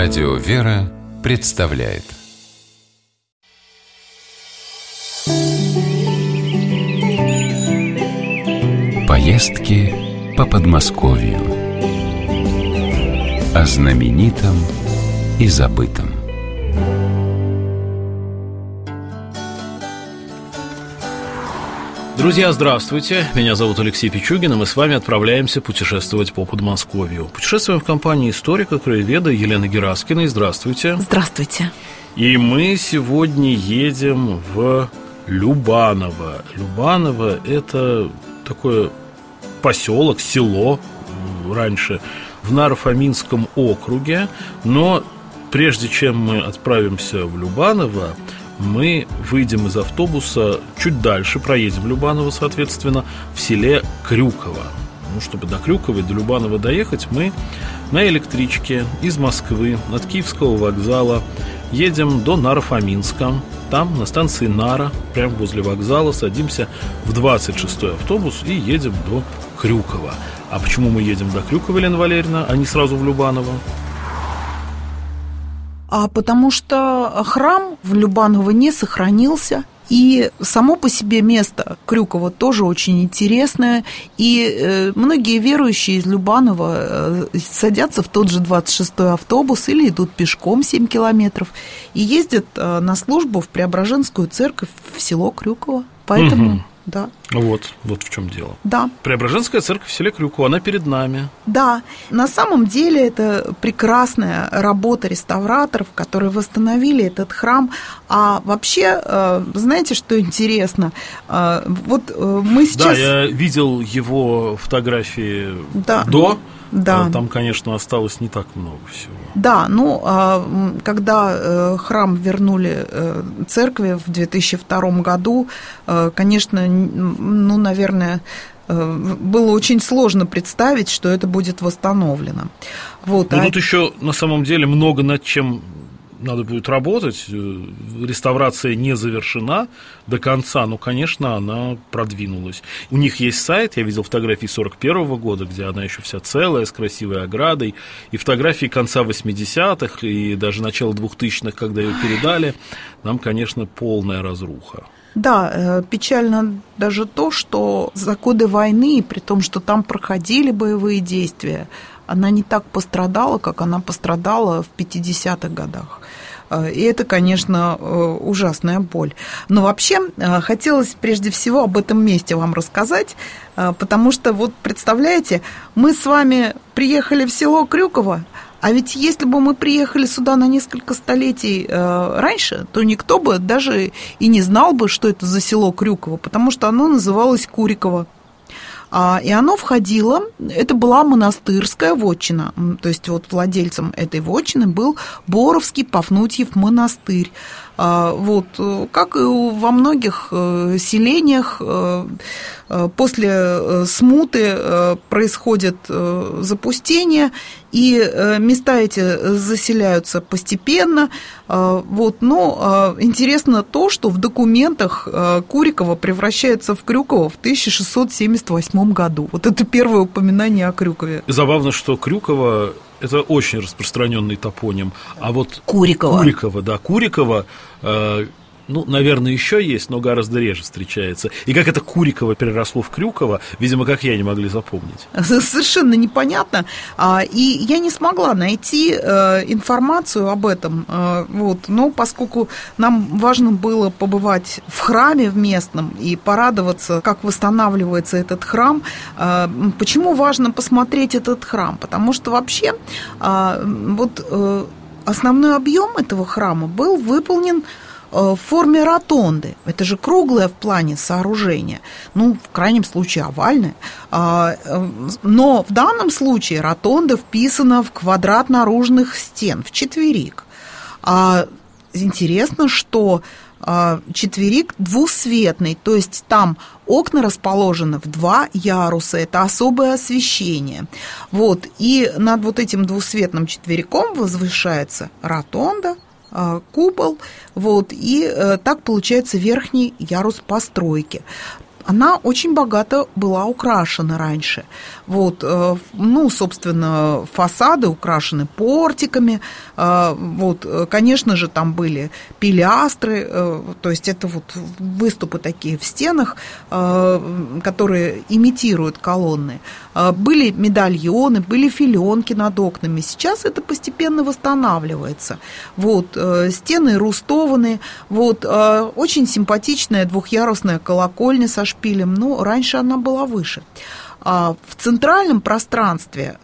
Радио «Вера» представляет поездки по Подмосковью. О знаменитом и забытом. Друзья, здравствуйте! Меня зовут Алексей Пичугин, и мы с вами отправляемся путешествовать по Подмосковью. Путешествуем в компании историка, краеведа Елены Гераскиной. Здравствуйте! Здравствуйте! И мы сегодня едем в Любаново. Любаново – это такое поселок, село раньше в Наро-Фоминском округе. Но прежде чем мы отправимся в Любаново, мы выйдем из автобуса чуть дальше, проедем Любаново, соответственно, в селе Крюково. Чтобы до Крюкова и до Любанова доехать, мы на электричке из Москвы от Киевского вокзала едем до Наро-Фоминска. Там, на станции Нара, прямо возле вокзала, садимся в 26-й автобус и едем до Крюкова. А почему мы едем до Крюкова, Елена Валерьевна, а не сразу в Любаново? Потому что храм в Любаново не сохранился, и само по себе место Крюково тоже очень интересное, и многие верующие из Любанова садятся в тот же 26-й автобус или идут пешком 7 километров и ездят на службу в Преображенскую церковь в село Крюково. Поэтому... Да. Вот в чем дело. Да. Преображенская церковь в селе Крюково, она перед нами. Да, на самом деле это прекрасная работа реставраторов, которые восстановили этот храм. А вообще, знаете, что интересно? Вот мы сейчас... Да, я видел его фотографии до. Да. Там, конечно, осталось не так много всего. Да, когда храм вернули церкви в 2002 году, конечно, наверное, было очень сложно представить, что это будет восстановлено. Тут еще на самом деле много над чем надо будет работать. Реставрация не завершена до конца, но, конечно, она продвинулась. У них есть сайт, я видел фотографии 41-го года, где она еще вся целая, с красивой оградой, и фотографии конца 80-х, и даже начала 2000-х, когда ее передали. Нам, конечно, полная разруха. Да, печально даже то, что за годы войны, при том, что там проходили боевые действия, она не так пострадала, как она пострадала в 50-х годах. И это, конечно, ужасная боль. Но вообще хотелось прежде всего об этом месте вам рассказать, потому что, представляете, мы с вами приехали в село Крюково, а ведь если бы мы приехали сюда на несколько столетий раньше, то никто бы даже и не знал бы, что это за село Крюково, потому что оно называлось Куриково. И оно входило, это была монастырская вотчина, то есть владельцем этой вотчины был Боровский Пафнутьев монастырь. Как и во многих селениях, после смуты происходит запустение, и места эти заселяются постепенно. Но интересно то, что в документах Куриково превращается в Крюково в 1678 году. Это первое упоминание о Крюкове. Забавно, что Крюково – это очень распространенный топоним. А Куриково, наверное, еще есть, но гораздо реже встречается. И как это Куриково переросло в Крюково, видимо, как я, не могли запомнить. Совершенно непонятно. И я не смогла найти информацию об этом. Но поскольку нам важно было побывать в храме в местном и порадоваться, как восстанавливается этот храм, почему важно посмотреть этот храм? Потому что вообще основной объем этого храма был выполнен в форме ротонды. Это же круглое в плане сооружение, в крайнем случае овальное. Но в данном случае ротонда вписана в квадрат наружных стен, в четверик. Интересно, что четверик двусветный, то есть там окна расположены в 2 яруса, это особое освещение. И над этим двусветным четвериком возвышается ротонда, купол, и так получается верхний ярус постройки. она очень богато была украшена раньше. Вот, ну, собственно, фасады украшены портиками. Вот, конечно же, там были пилястры, то есть это вот выступы такие в стенах, которые имитируют колонны. Были медальоны, были филенки над окнами. Сейчас это постепенно восстанавливается. Вот, стены рустованы. Вот, очень симпатичная двухъярусная колокольня со шпилем, но раньше она была выше. В центральном пространстве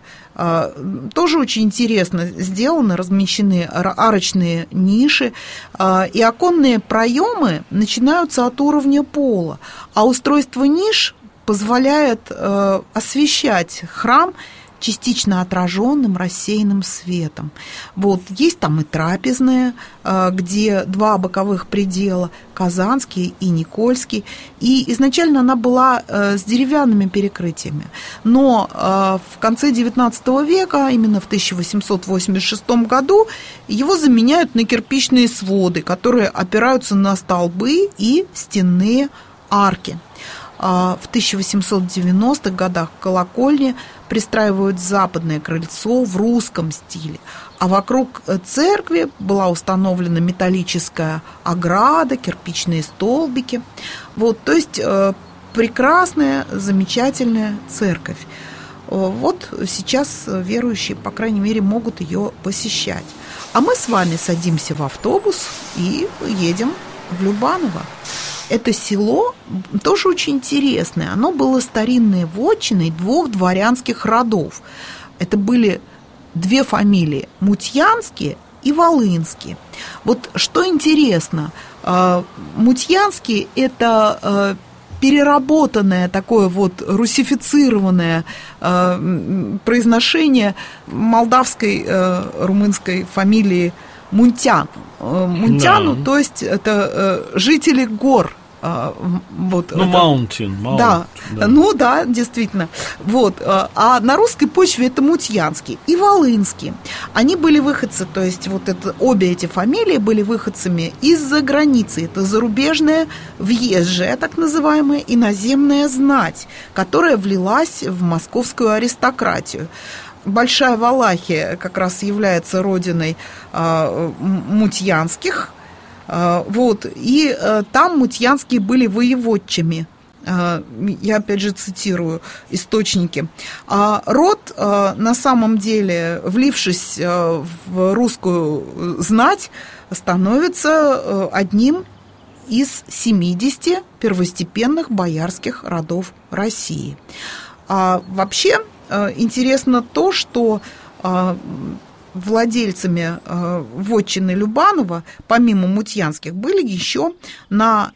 тоже очень интересно сделано, размещены арочные ниши, и оконные проемы начинаются от уровня пола, а устройство ниш позволяет освещать храм частично отраженным рассеянным светом. Вот, есть там и трапезная, где два боковых предела, Казанский и Никольский, и изначально она была с деревянными перекрытиями, но в конце XIX века, именно в 1886 году, его заменяют на кирпичные своды, которые опираются на столбы и стенные арки. В 1890-х годах в колокольне пристраивают западное крыльцо в русском стиле, а вокруг церкви была установлена металлическая ограда, кирпичные столбики. Вот, то есть прекрасная, замечательная церковь. Вот сейчас верующие, по крайней мере, могут ее посещать. А мы с вами садимся в автобус и едем в Любаново. Это село тоже очень интересное. Оно было старинной вотчиной двух дворянских родов. Это были две фамилии – Мутьянские и Волынские. Вот что интересно, Мутьянские – это переработанное такое вот русифицированное произношение молдавской румынской фамилии Мунтян. Мунтяну, да. То есть это жители гор. Вот, ну, mountain. Да. Ну да, действительно. Вот. А на русской почве это Мутьянский и Волынский. Они были выходцы, то есть вот это, обе эти фамилии были выходцами из-за границы. Это зарубежная въезжая, так называемая, иноземная знать, которая влилась в московскую аристократию. Большая Валахия как раз является родиной мутьянских. Вот, и там мутьянские были воеводчими. Я опять же цитирую источники. Род, на самом деле, влившись в русскую знать, становится одним из 70 первостепенных боярских родов России. Вообще интересно то, что владельцами вотчины Любанова, помимо мутьянских, были еще на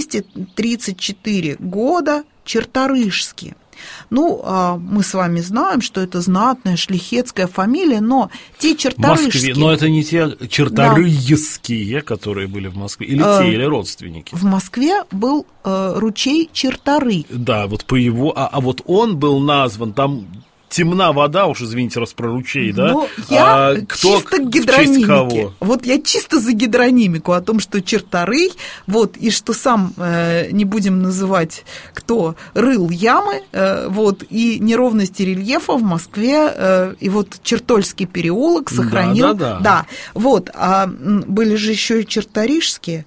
234 года черторыжские. Ну, мы с вами знаем, что это знатная шляхетская фамилия, но те черторыжские... Но это не те черторыйские, да, которые были в Москве, или те, или родственники? В Москве был ручей Черторый. Да, вот по его... А вот он был назван, там... Темна вода, уж извините, раз про ручей, да? Но я кто, чисто к гидронимике. Вот я чисто за гидронимику о том, что Черторый, вот, и что сам, не будем называть, кто рыл ямы, вот, и неровности рельефа в Москве, и вот Чертольский переулок сохранил. Да. Вот, а были же еще и черторыжские,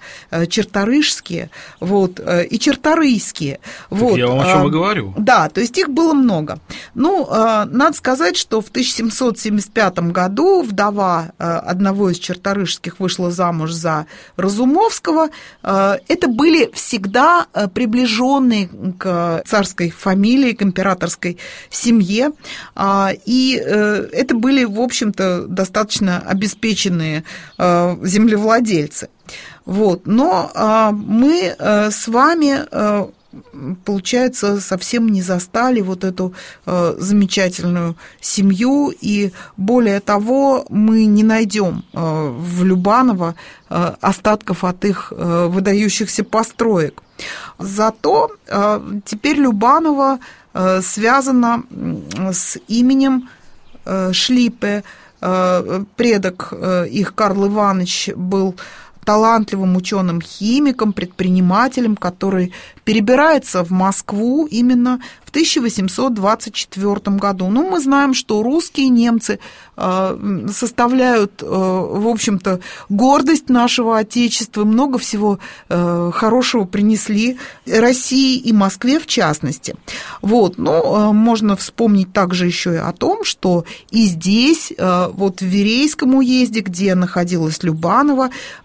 вот, и черторыйские. Вот, я вам о чем и говорю. Да, то есть их было много. Ну, надо сказать, что в 1775 году вдова одного из черторыжских вышла замуж за Разумовского. Это были всегда приближенные к царской фамилии, к императорской семье. И это были, в общем-то, достаточно обеспеченные землевладельцы. Вот. Но мы с вами... получается, совсем не застали вот эту замечательную семью, и более того, мы не найдем в Любаново остатков от их выдающихся построек. Зато теперь Любаново связано с именем Шлиппе. Предок их, Карл Иванович, был талантливым ученым-химиком, предпринимателем, который перебирается в Москву именно в 1824 году. Ну, мы знаем, что русские и немцы составляют, в общем-то, гордость нашего Отечества, много всего хорошего принесли России и Москве в частности. Вот. Но можно вспомнить также еще и о том, что и здесь, вот в Верейском уезде, где находилась Любанова,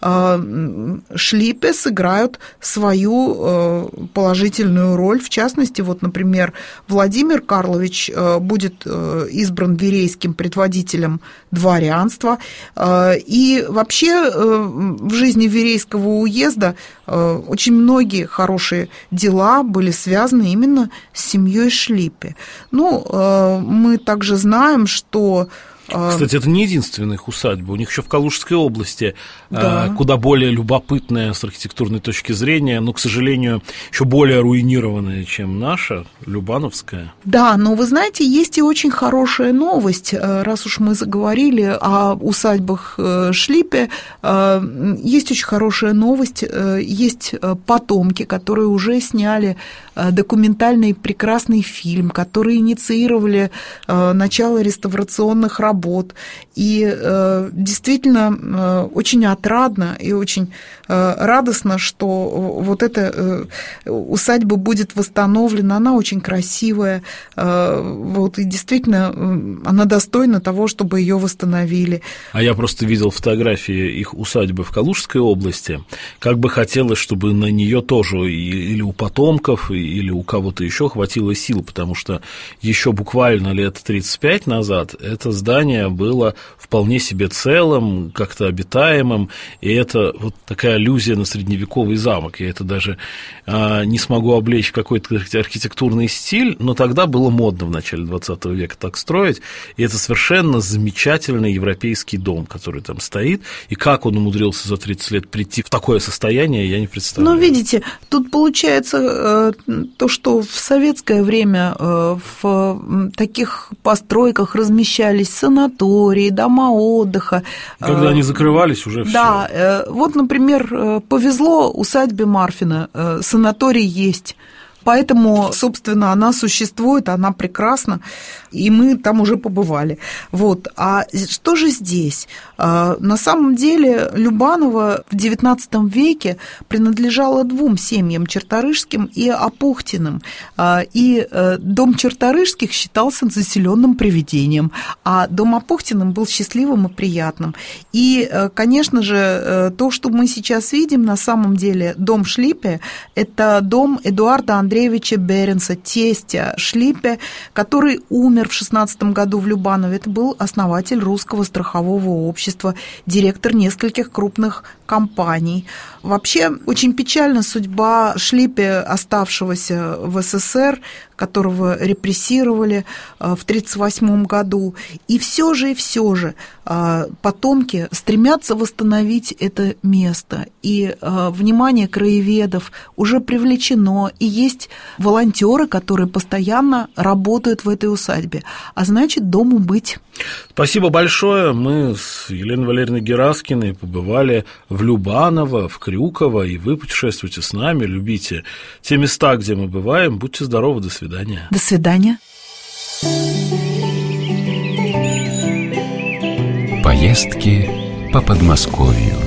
Шлиппе сыграют свою положительную роль. В частности, вот, например, Владимир Карлович будет избран верейским предводителем дворянства. И вообще в жизни Верейского уезда очень многие хорошие дела были связаны именно с семьей Шлиппе. Ну, мы также знаем, что... Кстати, это не единственная их усадьба. У них еще в Калужской области, да, куда более любопытная с архитектурной точки зрения, но, к сожалению, еще более руинированная, чем наша, Любановская. Да, но вы знаете, есть и очень хорошая новость. Раз уж мы заговорили о усадьбах Шлиппе, есть очень хорошая новость. Есть потомки, которые уже сняли документальный прекрасный фильм, которые инициировали начало реставрационных работ. И действительно очень отрадно и очень радостно, что вот эта усадьба будет восстановлена. Она очень красивая, вот, и действительно она достойна того, чтобы ее восстановили. А я просто видел фотографии их усадьбы в Калужской области. Как бы хотелось, чтобы на нее тоже или у потомков, или у кого-то еще хватило сил, потому что еще буквально лет 35 назад это здание было вполне себе целым, как-то обитаемым, и это вот такая аллюзия на средневековый замок. Я это даже не смогу облечь в какой-то архитектурный стиль, но тогда было модно в начале 20 века так строить, и это совершенно замечательный европейский дом, который там стоит, и как он умудрился за 30 лет прийти в такое состояние, я не представляю. Ну, видите, тут получается то, что в советское время в таких постройках размещались санатории, дома отдыха. Когда они закрывались, уже все. Да, вот, например, повезло усадьбе Марфина, санаторий есть. Поэтому, собственно, она существует, она прекрасна, и мы там уже побывали. Вот. А что же здесь? На самом деле Любанова в XIX веке принадлежала двум семьям, Черторыжским и Апухтиным. И дом Черторыжских считался заселенным привидением, а дом Апухтиным был счастливым и приятным. И, конечно же, то, что мы сейчас видим, на самом деле дом Шлиппе, это дом Эдуарда Андреевича Беренса, тестя Шлиппе, который умер в 16 году в Любанове. Это был основатель Русского страхового общества, директор нескольких крупных компаний. Вообще, очень печальна судьба Шлиппе, оставшегося в СССР, которого репрессировали в 1938 году. И все же потомки стремятся восстановить это место. И внимание краеведов уже привлечено, и есть волонтеры, которые постоянно работают в этой усадьбе. А значит, дому быть. Спасибо большое. Мы с Еленой Валерьевной Гераскиной побывали в Любаново, в Крюково, и вы путешествуйте с нами, любите те места, где мы бываем. Будьте здоровы, до свидания. До свидания. Поездки по Подмосковью.